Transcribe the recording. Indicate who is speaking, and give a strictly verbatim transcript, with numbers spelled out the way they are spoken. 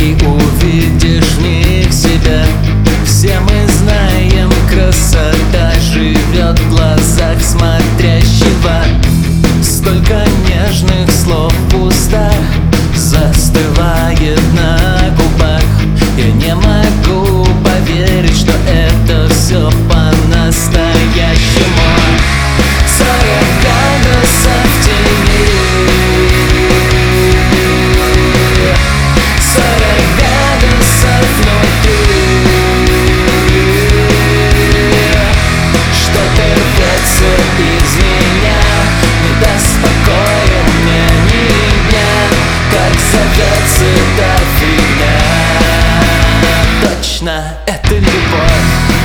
Speaker 1: Ты увидишь в них себя. Все мы знаем, красота живет в глазах смотрящего. Столько нежных слов в устах застывает на губах. Я не могу поверить, что это все по-настоящему. Сорок градусов тени, сорок градусов внутри. Что-то рвется из меня, не даст покоя мне ни дня. Как зовется эта фигня? Точно, это любовь.